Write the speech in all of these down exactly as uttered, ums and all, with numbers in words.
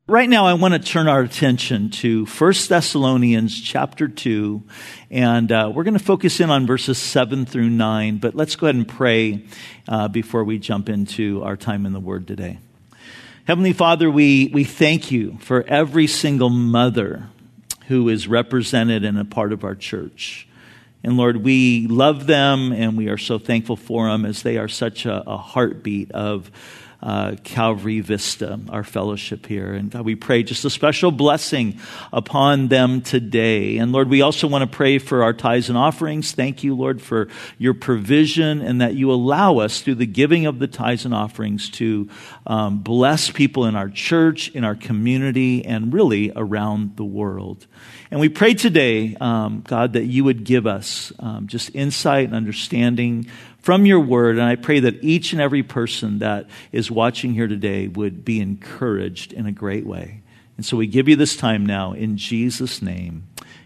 Right now, I want to turn our attention to First Thessalonians chapter two, and uh, we're going to focus in on verses seven through nine, but let's go ahead and pray uh, before we jump into our time in the Word today. Heavenly Father, we, we thank you for every single mother who is represented and a part of our church. And Lord, we love them, and we are so thankful for them as they are such a, a heartbeat of Uh, Calvary Vista, our fellowship here. And God, we pray just a special blessing upon them today. And Lord, we also want to pray for our tithes and offerings. Thank you, Lord, for your provision and that you allow us through the giving of the tithes and offerings to um, bless people in our church, in our community, and really around the world. And we pray today, um, God, that you would give us um, just insight and understanding from your word, and I pray that each and every person that is watching here today would be encouraged in a great way. And so we give you this time now in Jesus' name.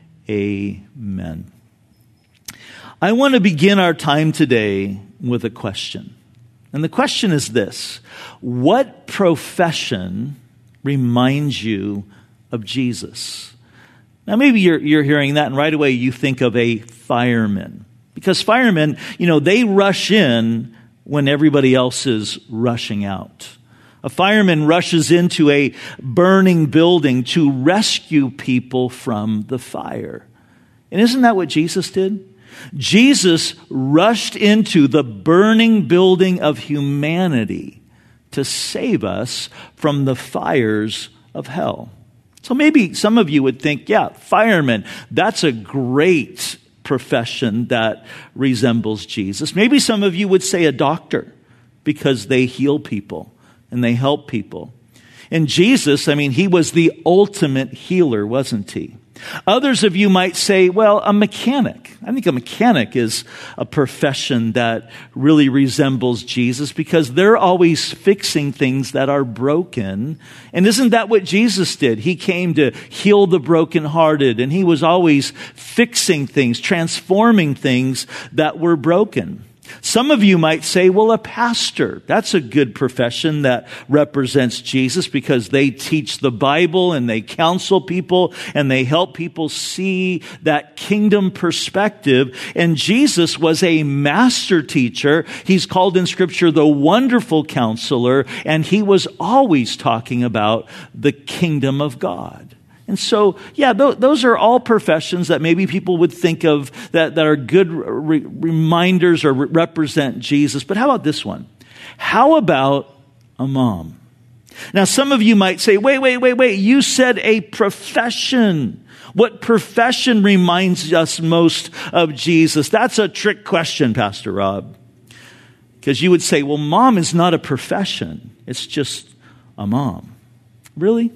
Amen. I want to begin our time today with a question. And the question is this: what profession reminds you of Jesus? Now maybe you're, you're hearing that and right away you think of a fireman. Because firemen, you know, they rush in when everybody else is rushing out. A fireman rushes into a burning building to rescue people from the fire. And isn't that what Jesus did? Jesus rushed into the burning building of humanity to save us from the fires of hell. So maybe some of you would think, yeah, fireman, that's a great profession that resembles Jesus. Maybe some of you would say a doctor because they heal people and they help people. And Jesus, I mean, he was the ultimate healer, wasn't he? Others of you might say, well, a mechanic. I think a mechanic is a profession that really resembles Jesus because they're always fixing things that are broken. And isn't that what Jesus did? He came to heal the brokenhearted, and he was always fixing things, transforming things that were broken. Some of you might say, well, a pastor, that's a good profession that represents Jesus because they teach the Bible and they counsel people and they help people see that kingdom perspective. And Jesus was a master teacher. He's called in Scripture the wonderful counselor, and he was always talking about the kingdom of God. And so, yeah, th- those are all professions that maybe people would think of that, that are good re- reminders or re- represent Jesus. But how about this one? How about a mom? Now, some of you might say, wait, wait, wait, wait. You said a profession. What profession reminds us most of Jesus? That's a trick question, Pastor Rob. Because you would say, well, mom is not a profession. It's just a mom. Really?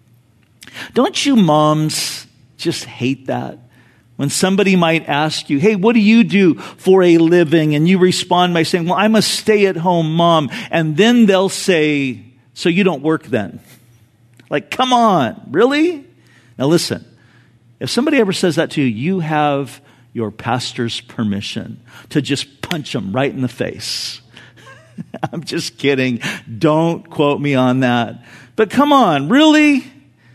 Don't you moms just hate that? When somebody might ask you, hey, what do you do for a living? And you respond by saying, well, I'm a stay-at-home mom. And then they'll say, so you don't work then? Like, come on, really? Now listen, if somebody ever says that to you, you have your pastor's permission to just punch them right in the face. I'm just kidding. Don't quote me on that. But come on, really?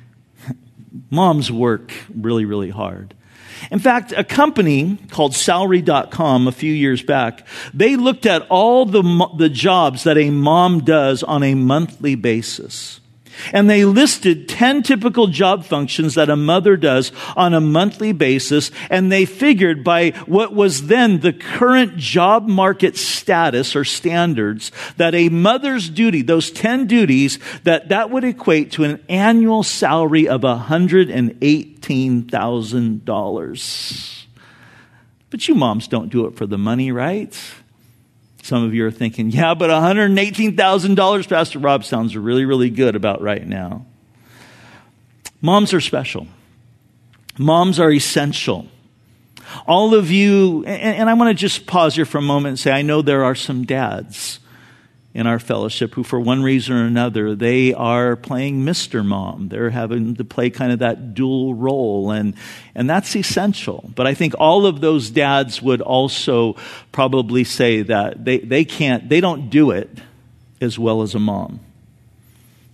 Moms work really, really hard. In fact, a company called salary dot com a few years back, they looked at all the, the jobs that a mom does on a monthly basis. And they listed ten typical job functions that a mother does on a monthly basis. And they figured by what was then the current job market status or standards, that a mother's duty, those ten duties, that that would equate to an annual salary of one hundred eighteen thousand dollars. But you moms don't do it for the money, right? Some of you are thinking, yeah, but one hundred eighteen thousand dollars, Pastor Rob, sounds really, really good about right now. Moms are special. Moms are essential. All of you, and, and I want to just pause here for a moment and say, I know there are some dads in our fellowship who, for one reason or another, they are playing Mister Mom. They're having to play kind of that dual role, and and that's essential. But I think all of those dads would also probably say that they, they can't, they don't do it as well as a mom.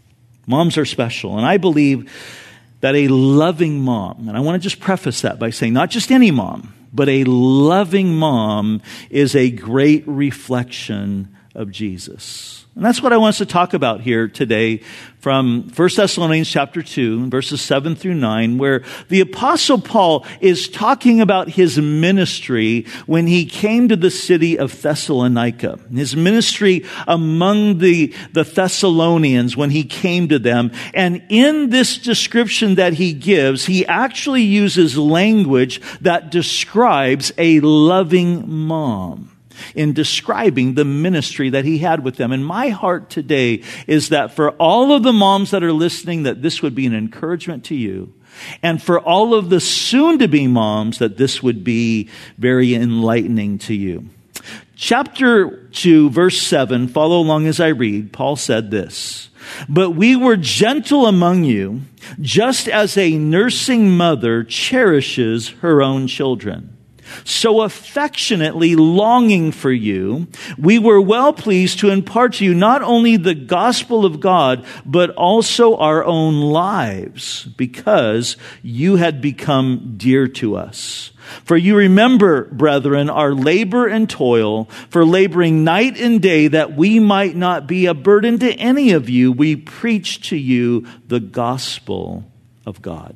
Moms are special. And I believe that a loving mom, and I want to just preface that by saying not just any mom, but a loving mom is a great reflection of Jesus. And that's what I want us to talk about here today from First Thessalonians chapter two, verses seven through nine, where the Apostle Paul is talking about his ministry when he came to the city of Thessalonica. His ministry among the, the Thessalonians when he came to them. And in this description that he gives, he actually uses language that describes a loving mom in describing the ministry that he had with them. And my heart today is that for all of the moms that are listening, that this would be an encouragement to you. And for all of the soon-to-be moms, that this would be very enlightening to you. Chapter two, verse seven, follow along as I read. Paul said this, "But we were gentle among you, just as a nursing mother cherishes her own children. So affectionately longing for you, we were well pleased to impart to you not only the gospel of God, but also our own lives, because you had become dear to us. For you remember, brethren, our labor and toil, for laboring night and day, that we might not be a burden to any of you, we preach to you the gospel of God."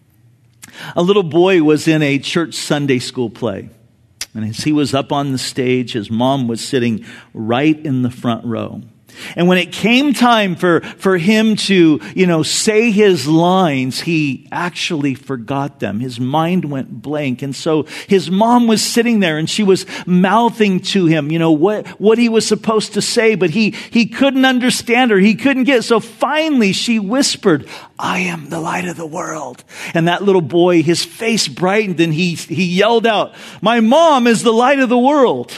A little boy was in a church Sunday school play. And as he was up on the stage, his mom was sitting right in the front row. And when it came time for, for him to, you know, say his lines, he actually forgot them. His mind went blank. And so his mom was sitting there and she was mouthing to him, you know, what, what he was supposed to say, but he, he couldn't understand her. He couldn't get it. So finally she whispered, "I am the light of the world." And that little boy, his face brightened and he, he yelled out, "My mom is the light of the world."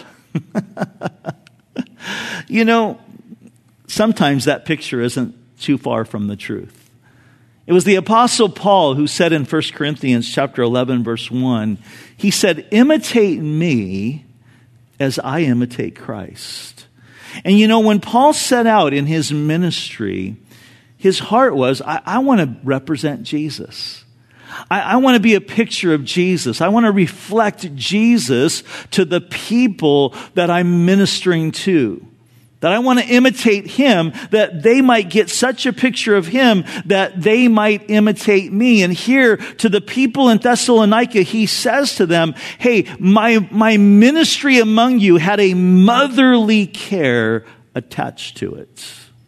You know, sometimes that picture isn't too far from the truth. It was the Apostle Paul who said in First Corinthians chapter eleven, verse one, he said, "Imitate me as I imitate Christ." And you know, when Paul set out in his ministry, his heart was, I, I want to represent Jesus. I, I want to be a picture of Jesus. I want to reflect Jesus to the people that I'm ministering to. That I want to imitate him, that they might get such a picture of him that they might imitate me. And here to the people in Thessalonica, he says to them, hey, my, my ministry among you had a motherly care attached to it.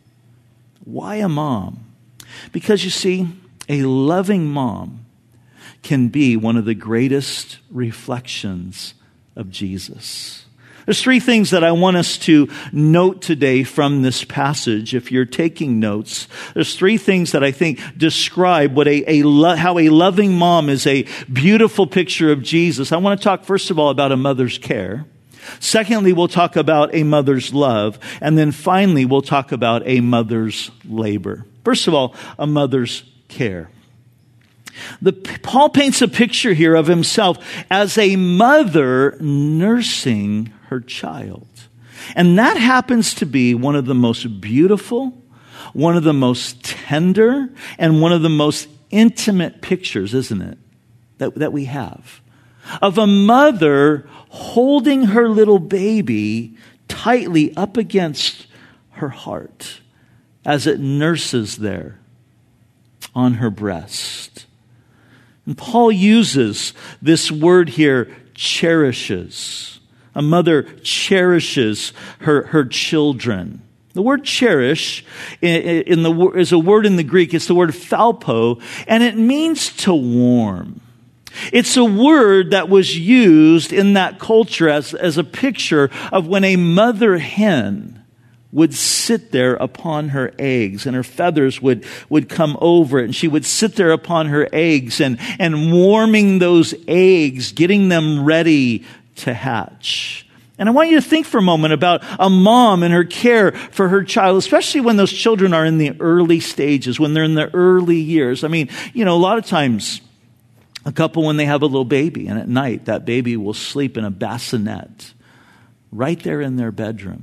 Why a mom? Because you see, a loving mom can be one of the greatest reflections of Jesus. There's three things that I want us to note today from this passage. If you're taking notes, there's three things that I think describe what a, a lo- how a loving mom is a beautiful picture of Jesus. I want to talk first of all about a mother's care. Secondly, we'll talk about a mother's love. And then finally, we'll talk about a mother's labor. First of all, a mother's care. The, Paul paints a picture here of himself as a mother nursing her child. And that happens to be one of the most beautiful, one of the most tender, and one of the most intimate pictures, isn't it, that, that we have, of a mother holding her little baby tightly up against her heart as it nurses there on her breast. And Paul uses this word here, cherishes. A mother cherishes her, her children. The word cherish in the, is a word in the Greek. It's the word phalpo, and it means to warm. It's a word that was used in that culture as, as a picture of when a mother hen would sit there upon her eggs, and her feathers would, would come over it, and she would sit there upon her eggs and, and warming those eggs, getting them ready to hatch. And I want you to think for a moment about a mom and her care for her child, especially when those children are in the early stages, when they're in the early years. I mean, you know, a lot of times, a couple, when they have a little baby, and at night, that baby will sleep in a bassinet right there in their bedroom.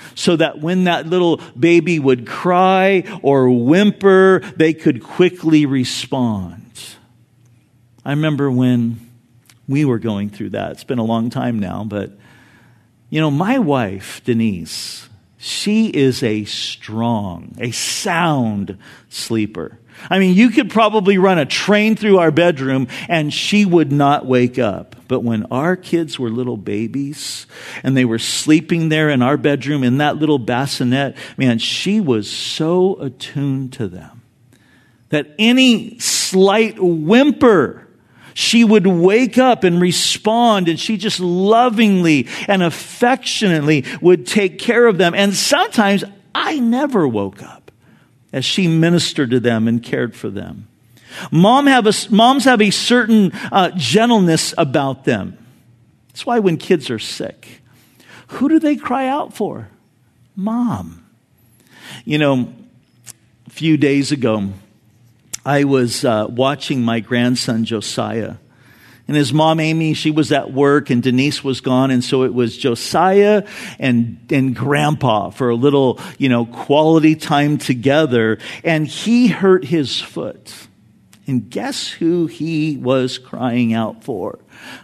so that when that little baby would cry or whimper, they could quickly respond. I remember when we were going through that. It's been a long time now, but you know, my wife, Denise, she is a strong, a sound sleeper. I mean, you could probably run a train through our bedroom and she would not wake up. But when our kids were little babies and they were sleeping there in our bedroom in that little bassinet, man, she was so attuned to them that any slight whimper, she would wake up and respond, and she just lovingly and affectionately would take care of them. And sometimes I never woke up as she ministered to them and cared for them. Mom have a, moms have a certain uh, gentleness about them. That's why when kids are sick, who do they cry out for? Mom. You know, a few days ago, I was uh, watching my grandson, Josiah. And his mom, Amy, she was at work and Denise was gone. And so it was Josiah and, and Grandpa for a little, you know, quality time together. And he hurt his foot. And guess who he was crying out for?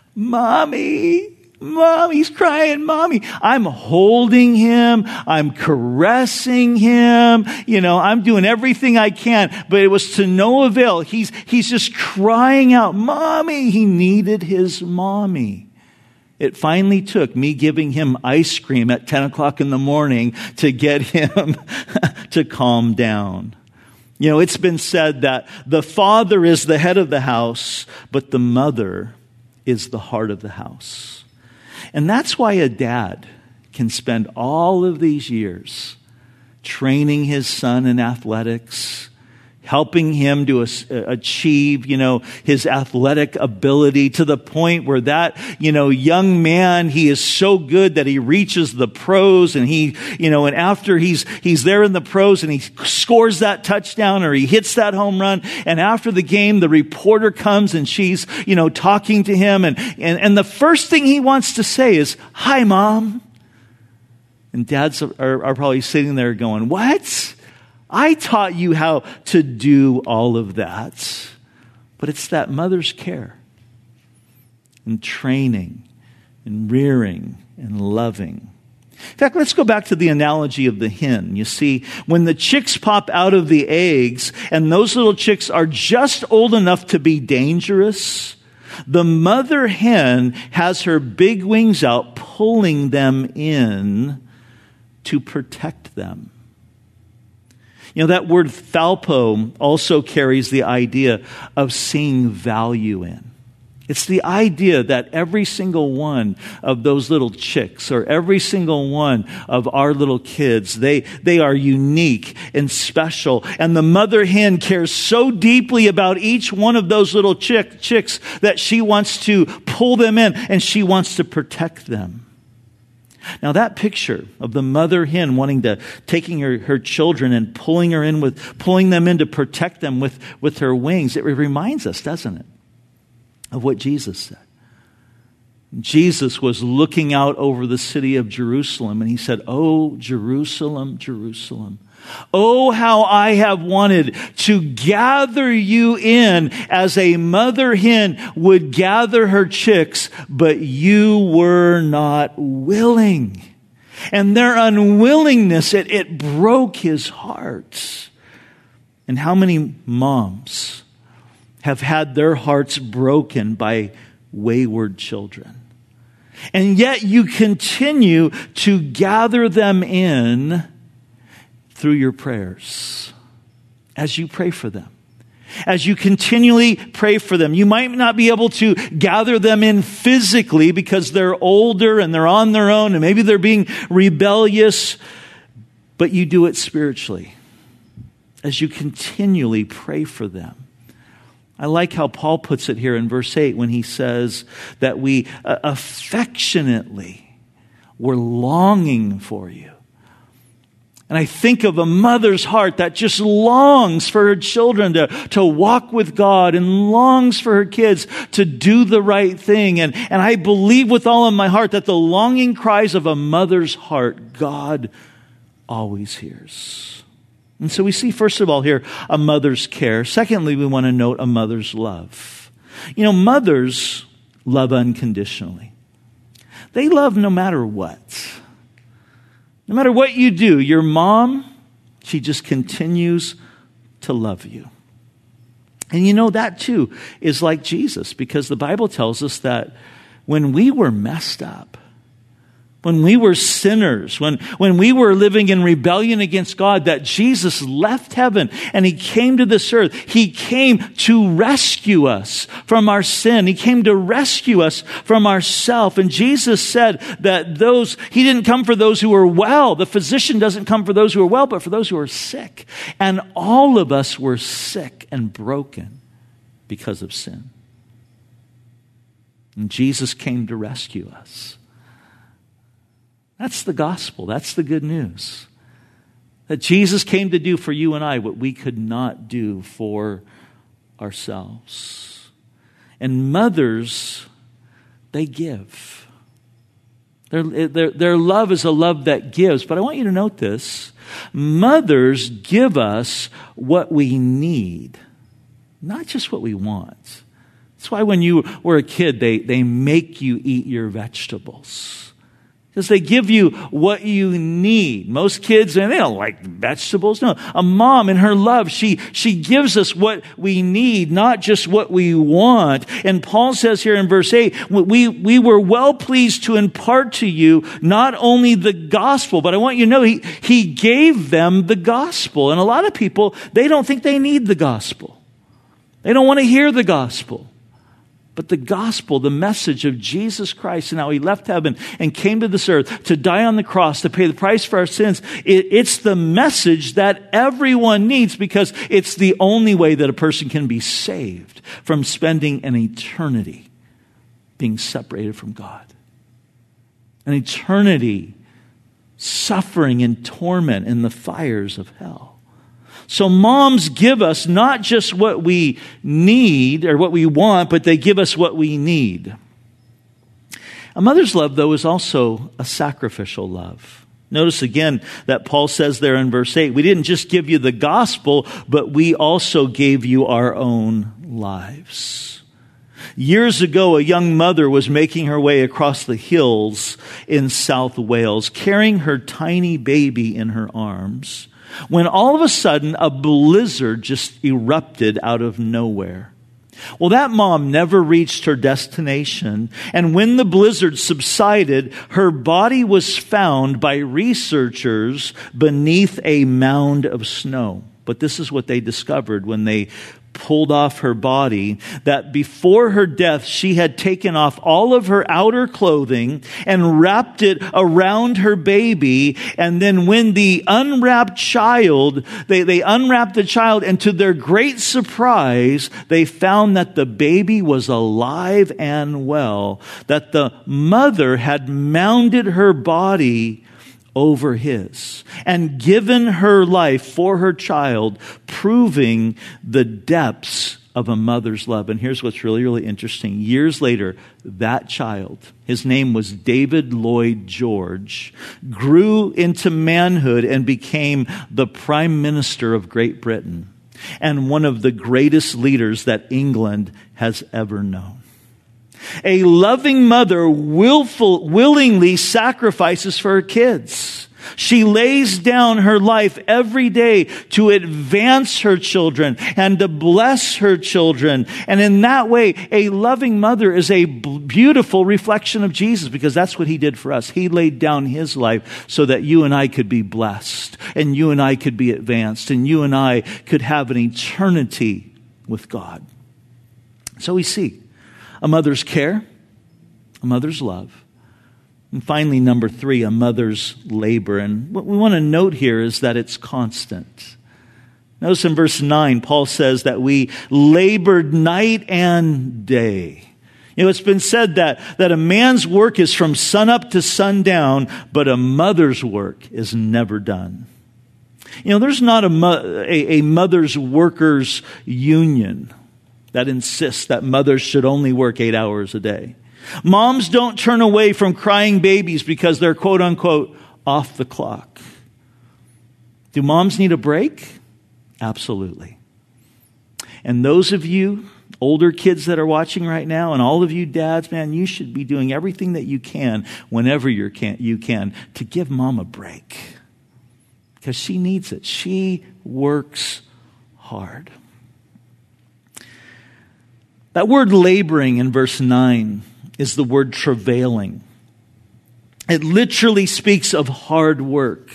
Mommy. Mom, he's crying, Mommy. I'm holding him. I'm caressing him. You know, I'm doing everything I can, but it was to no avail. He's, he's just crying out, Mommy. He needed his mommy. It finally took me giving him ice cream at ten o'clock in the morning to get him to calm down. You know, it's been said that the father is the head of the house, but the mother is the heart of the house. And that's why a dad can spend all of these years training his son in athletics, helping him to achieve, you know, his athletic ability to the point where that, you know, young man, he is so good that he reaches the pros and he, you know, and after he's, he's there in the pros and he scores that touchdown or he hits that home run. And after the game, the reporter comes and she's, you know, talking to him. And, and, and the first thing he wants to say is, "Hi, Mom." And dads are, are probably sitting there going, "What? I taught you how to do all of that." But it's that mother's care and training and rearing and loving. In fact, let's go back to the analogy of the hen. You see, when the chicks pop out of the eggs and those little chicks are just old enough to be dangerous, the mother hen has her big wings out, pulling them in to protect them. You know, that word thalpo also carries the idea of seeing value in. It's the idea that every single one of those little chicks or every single one of our little kids, they, they are unique and special. And the mother hen cares so deeply about each one of those little chick, chicks that she wants to pull them in and she wants to protect them. Now that picture of the mother hen wanting to, taking her, her children and pulling her in with, pulling them in to protect them with, with her wings, it reminds us, doesn't it, of what Jesus said. Jesus was looking out over the city of Jerusalem and he said, "Oh, Jerusalem, Jerusalem. Oh, how I have wanted to gather you in as a mother hen would gather her chicks, but you were not willing." And their unwillingness, it, it broke his heart. And how many moms have had their hearts broken by wayward children? And yet you continue to gather them in through your prayers, as you pray for them. As you continually pray for them. You might not be able to gather them in physically because they're older and they're on their own and maybe they're being rebellious, but you do it spiritually as you continually pray for them. I like how Paul puts it here in verse eight when he says that we uh, affectionately were longing for you. And I think of a mother's heart that just longs for her children to, to walk with God and longs for her kids to do the right thing. And, and I believe with all of my heart that the longing cries of a mother's heart, God always hears. And so we see, first of all, here, a mother's care. Secondly, we want to note a mother's love. You know, mothers love unconditionally. They love no matter what. No matter what you do, your mom, she just continues to love you. And you know, that too is like Jesus, because the Bible tells us that when we were messed up, when we were sinners, when, when we were living in rebellion against God, that Jesus left heaven and he came to this earth. He came to rescue us from our sin. He came to rescue us from ourselves. And Jesus said that those, he didn't come for those who are well. The physician doesn't come for those who are well, but for those who are sick. And all of us were sick and broken because of sin. And Jesus came to rescue us. That's the gospel. That's the good news. That Jesus came to do for you and I what we could not do for ourselves. And mothers, they give. Their, their, their love is a love that gives. But I want you to note this. Mothers give us what we need, not just what we want. That's why when you were a kid, they, they make you eat your vegetables. Because they give you what you need. Most kids, they don't like vegetables. No, a mom in her love, she, she gives us what we need, not just what we want. And Paul says here in verse eight, we, we were well pleased to impart to you not only the gospel, but I want you to know he, he gave them the gospel. And a lot of people, they don't think they need the gospel. They don't want to hear the gospel. But the gospel, the message of Jesus Christ and how he left heaven and came to this earth to die on the cross, to pay the price for our sins, it, it's the message that everyone needs, because it's the only way that a person can be saved from spending an eternity being separated from God. An eternity suffering in torment in the fires of hell. So moms give us not just what we need or what we want, but they give us what we need. A mother's love, though, is also a sacrificial love. Notice again that Paul says there in verse eight, we didn't just give you the gospel, but we also gave you our own lives. Years ago, a young mother was making her way across the hills in South Wales, carrying her tiny baby in her arms, when all of a sudden a blizzard just erupted out of nowhere. Well, that mom never reached her destination, and when the blizzard subsided, her body was found by researchers beneath a mound of snow. But this is what they discovered when they pulled off her body, that before her death, she had taken off all of her outer clothing and wrapped it around her baby. And then when the unwrapped child, they, they unwrapped the child, and to their great surprise, they found that the baby was alive and well, that the mother had mounded her body over his and given her life for her child, proving the depths of a mother's love. And here's what's really, really interesting. Years later, that child, his name was David Lloyd George, grew into manhood and became the Prime Minister of Great Britain and one of the greatest leaders that England has ever known. A loving mother willful, willingly sacrifices for her kids. She lays down her life every day to advance her children and to bless her children. And in that way, a loving mother is a beautiful reflection of Jesus, because that's what he did for us. He laid down his life so that you and I could be blessed, and you and I could be advanced, and you and I could have an eternity with God. So we see a mother's care, a mother's love, and finally, number three, a mother's labor. And what we want to note here is that it's constant. Notice in verse nine, Paul says that we labored night and day. You know, it's been said that, that a man's work is from sunup to sundown, but a mother's work is never done. You know, there's not a, mo- a, a mother's workers union that insists that mothers should only work eight hours a day. Moms don't turn away from crying babies because they're quote unquote off the clock. Do moms need a break? Absolutely. And those of you older kids that are watching right now, and all of you dads, man, you should be doing everything that you can whenever you can, you can to give mom a break. Because she needs it. She works hard. That word laboring in verse nine is the word travailing. It literally speaks of hard work.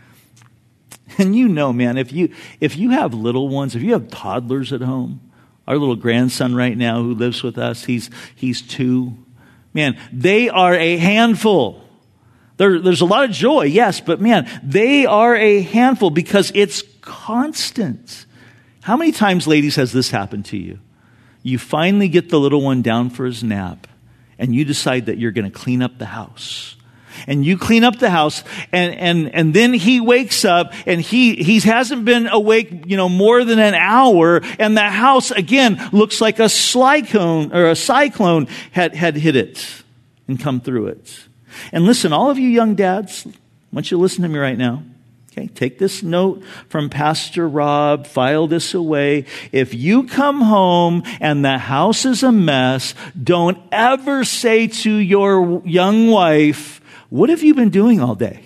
And you know, man, if you if you have little ones, if you have toddlers at home, our little grandson right now who lives with us, he's he's two. Man, they are a handful. There, there's a lot of joy, yes, but man, they are a handful because it's constant. How many times, ladies, has this happened to you? You finally get the little one down for his nap, and you decide that you're going to clean up the house. And you clean up the house, and, and, and then he wakes up, and he, he hasn't been awake, you know, more than an hour, and the house, again, looks like a cyclone, or a cyclone had, had hit it and come through it. And listen, all of you young dads, I want you to listen to me right now. Okay, take this note from Pastor Rob, file this away. If you come home and the house is a mess, don't ever say to your young wife, "What have you been doing all day?"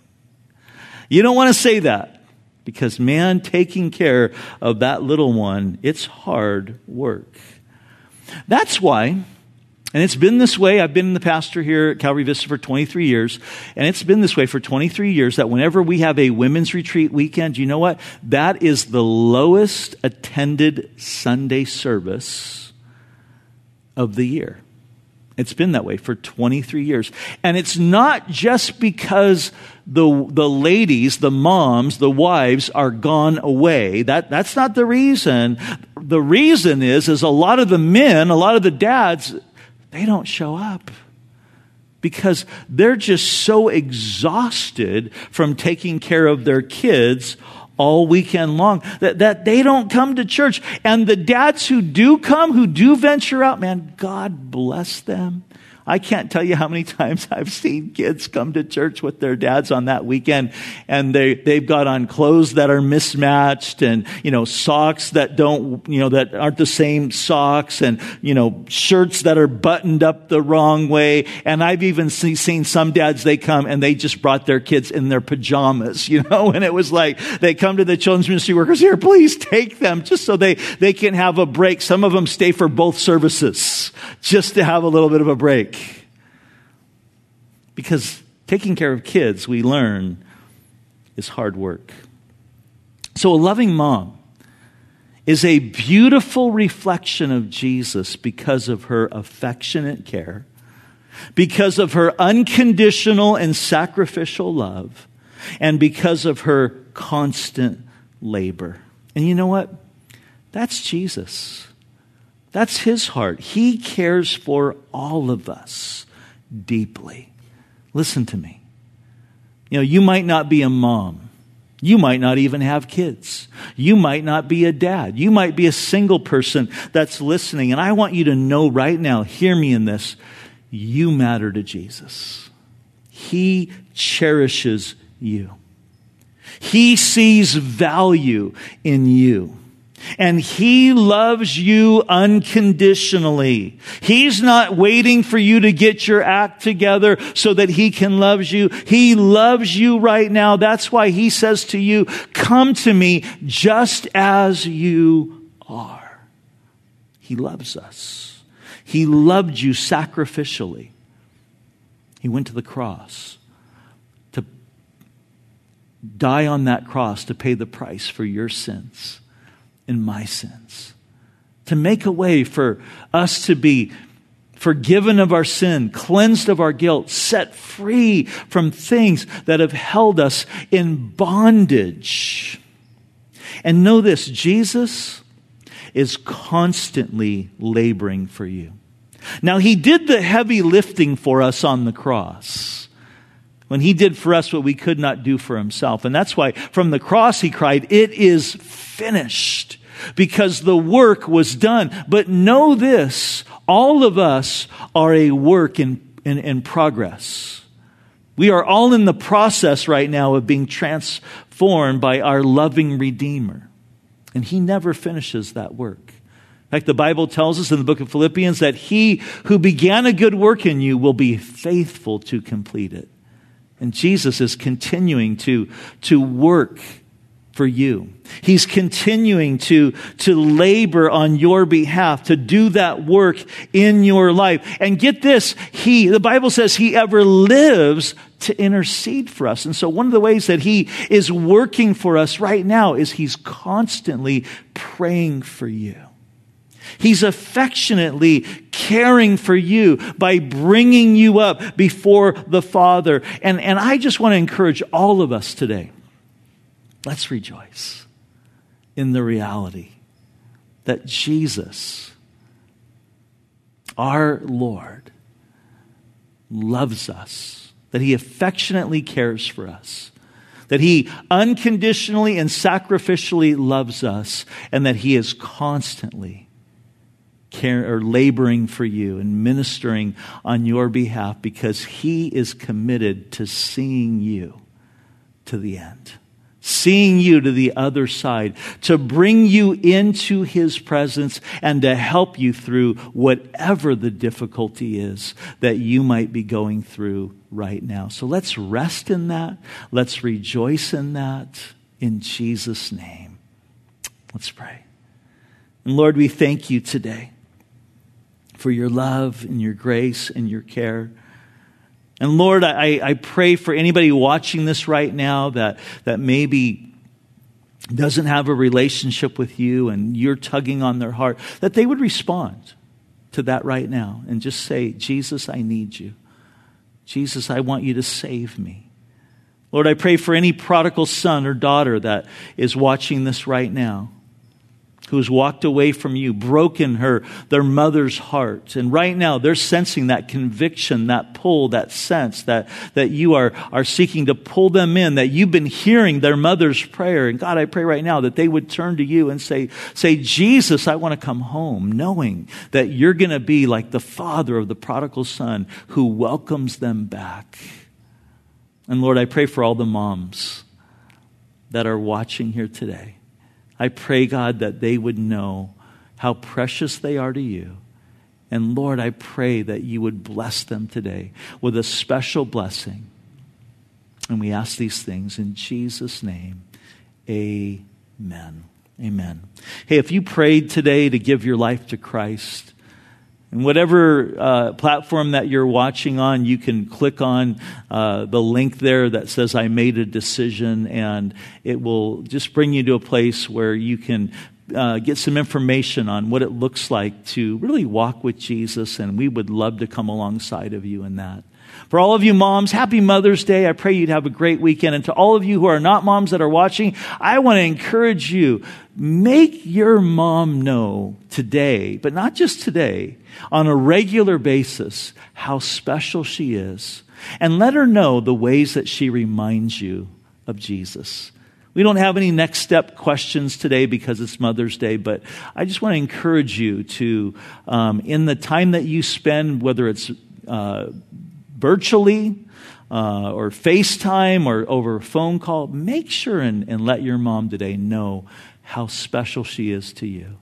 You don't want to say that because, man, taking care of that little one, it's hard work. That's why, and it's been this way, I've been the pastor here at Calvary Vista for twenty-three years, and it's been this way for twenty-three years that whenever we have a women's retreat weekend, you know what? That is the lowest attended Sunday service of the year. It's been that way for twenty-three years. And it's not just because the the ladies, the moms, the wives are gone away. That that's not the reason. The reason is, is a lot of the men, a lot of the dads, they don't show up. Because they're just so exhausted from taking care of their kids all weekend long, that, that they don't come to church. And the dads who do come, who do venture out, man, God bless them. I can't tell you how many times I've seen kids come to church with their dads on that weekend, and they, they've got on clothes that are mismatched, and, you know, socks that don't, you know, that aren't the same socks, and, you know, shirts that are buttoned up the wrong way. And I've even see, seen some dads, they come and they just brought their kids in their pajamas, you know, and it was like, they come to the children's ministry workers, "Here, please take them," just so they, they can have a break. Some of them stay for both services just to have a little bit of a break. Because taking care of kids, we learn, is hard work. So a loving mom is a beautiful reflection of Jesus because of her affectionate care, because of her unconditional and sacrificial love, and because of her constant labor. And you know what? That's Jesus. That's his heart. He cares for all of us deeply. Listen to me. You know, you might not be a mom. You might not even have kids. You might not be a dad. You might be a single person that's listening. And I want you to know right now, hear me in this, you matter to Jesus. He cherishes you. He sees value in you. And he loves you unconditionally. He's not waiting for you to get your act together so that he can love you. He loves you right now. That's why he says to you, "Come to me just as you are." He loves us. He loved you sacrificially. He went to the cross to die on that cross to pay the price for your sins and my sins, to make a way for us to be forgiven of our sin, cleansed of our guilt, set free from things that have held us in bondage. And know this, Jesus is constantly laboring for you. Now, he did the heavy lifting for us on the cross, when he did for us what we could not do for himself. And that's why from the cross he cried, "It is finished," because the work was done. But know this, all of us are a work in, in, in progress. We are all in the process right now of being transformed by our loving Redeemer. And he never finishes that work. In fact, the Bible tells us in the book of Philippians that he who began a good work in you will be faithful to complete it. And Jesus is continuing to, to work for you. He's continuing to, to labor on your behalf, to do that work in your life. And get this, he, the Bible says he ever lives to intercede for us. And so one of the ways that he is working for us right now is he's constantly praying for you. He's affectionately caring for you by bringing you up before the Father. And, and I just want to encourage all of us today. Let's rejoice in the reality that Jesus, our Lord, loves us, that he affectionately cares for us, that he unconditionally and sacrificially loves us, and that he is constantly care or laboring for you and ministering on your behalf because he is committed to seeing you to the end. Seeing you to the other side, to bring you into his presence and to help you through whatever the difficulty is that you might be going through right now. So let's rest in that. Let's rejoice in that in Jesus' name. Let's pray. And Lord, we thank you today for your love and your grace and your care. And Lord, I, I pray for anybody watching this right now that, that maybe doesn't have a relationship with you and you're tugging on their heart, that they would respond to that right now and just say, Jesus, I need you. Jesus, I want you to save me. Lord, I pray for any prodigal son or daughter that is watching this right now, who has walked away from you, broken her, their mother's heart. And right now they're sensing that conviction, that pull, that sense that, that you are, are seeking to pull them in, that you've been hearing their mother's prayer. And God, I pray right now that they would turn to you and say, say, Jesus, I want to come home, knowing that you're going to be like the father of the prodigal son who welcomes them back. And Lord, I pray for all the moms that are watching here today. I pray, God, that they would know how precious they are to you. And Lord, I pray that you would bless them today with a special blessing. And we ask these things in Jesus' name. Amen. Amen. Hey, if you prayed today to give your life to Christ, and whatever uh, platform that you're watching on, you can click on uh, the link there that says, I made a decision, and it will just bring you to a place where you can uh, get some information on what it looks like to really walk with Jesus, and we would love to come alongside of you in that. For all of you moms, happy Mother's Day. I pray you'd have a great weekend. And to all of you who are not moms that are watching, I want to encourage you, make your mom know today, but not just today, on a regular basis, how special she is. And let her know the ways that she reminds you of Jesus. We don't have any next step questions today because it's Mother's Day, but I just want to encourage you to, um, in the time that you spend, whether it's uh, virtually uh, or FaceTime or over a phone call, make sure and, and let your mom today know how special she is to you.